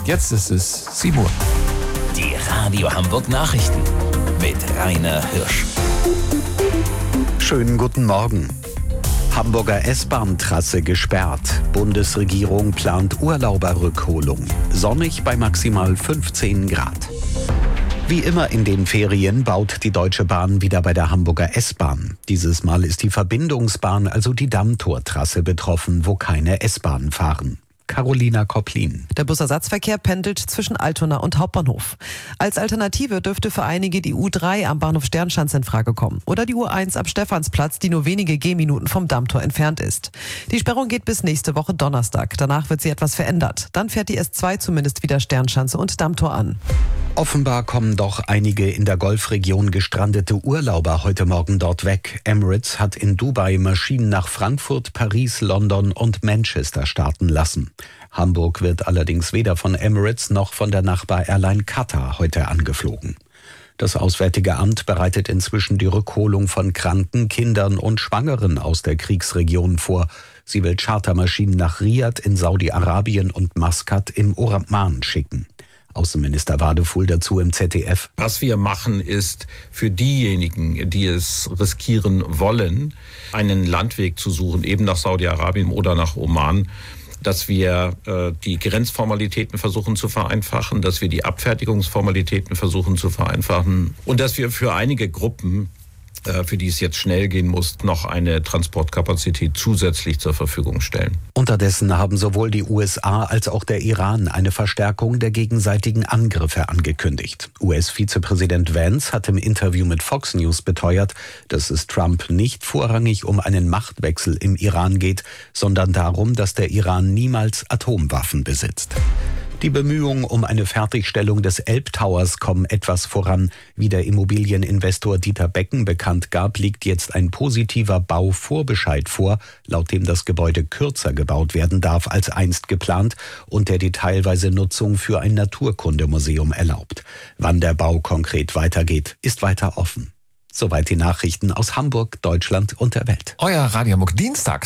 Jetzt ist es 7 Uhr. Die Radio Hamburg Nachrichten mit Rainer Hirsch. Schönen guten Morgen. Hamburger S-Bahn-Trasse gesperrt. Bundesregierung plant Urlauberrückholung. Sonnig bei maximal 15 Grad. Wie immer in den Ferien baut die Deutsche Bahn wieder bei der Hamburger S-Bahn. Dieses Mal ist die Verbindungsbahn, also die Dammtortrasse, betroffen, wo keine S-Bahnen fahren. Carolina Kopplin. Der Busersatzverkehr pendelt zwischen Altona und Hauptbahnhof. Als Alternative dürfte für einige die U3 am Bahnhof Sternschanze in Frage kommen oder die U1 am Stephansplatz, die nur wenige Gehminuten vom Dammtor entfernt ist. Die Sperrung geht bis nächste Woche Donnerstag. Danach wird sie etwas verändert. Dann fährt die S2 zumindest wieder Sternschanze und Dammtor an. Offenbar kommen doch einige in der Golfregion gestrandete Urlauber heute Morgen dort weg. Emirates hat in Dubai Maschinen nach Frankfurt, Paris, London und Manchester starten lassen. Hamburg wird allerdings weder von Emirates noch von der Nachbar-Airline Qatar heute angeflogen. Das Auswärtige Amt bereitet inzwischen die Rückholung von Kranken, Kindern und Schwangeren aus der Kriegsregion vor. Sie will Chartermaschinen nach Riyadh in Saudi-Arabien und Maskat im Oman schicken. Außenminister Wadefuhl dazu im ZDF. Was wir machen, ist für diejenigen, die es riskieren wollen, einen Landweg zu suchen, eben nach Saudi-Arabien oder nach Oman, dass wir die Grenzformalitäten versuchen zu vereinfachen, dass wir die Abfertigungsformalitäten versuchen zu vereinfachen und dass wir für einige Gruppen, für die es jetzt schnell gehen muss, noch eine Transportkapazität zusätzlich zur Verfügung stellen. Unterdessen haben sowohl die USA als auch der Iran eine Verstärkung der gegenseitigen Angriffe angekündigt. US-Vizepräsident Vance hat im Interview mit Fox News beteuert, dass es Trump nicht vorrangig um einen Machtwechsel im Iran geht, sondern darum, dass der Iran niemals Atomwaffen besitzt. Die Bemühungen um eine Fertigstellung des Elbtowers kommen etwas voran. Wie der Immobilieninvestor Dieter Becken bekannt gab, liegt jetzt ein positiver Bauvorbescheid vor, laut dem das Gebäude kürzer gebaut werden darf als einst geplant und der die teilweise Nutzung für ein Naturkundemuseum erlaubt. Wann der Bau konkret weitergeht, ist weiter offen. Soweit die Nachrichten aus Hamburg, Deutschland und der Welt. Euer Radio Hamburg Dienstag.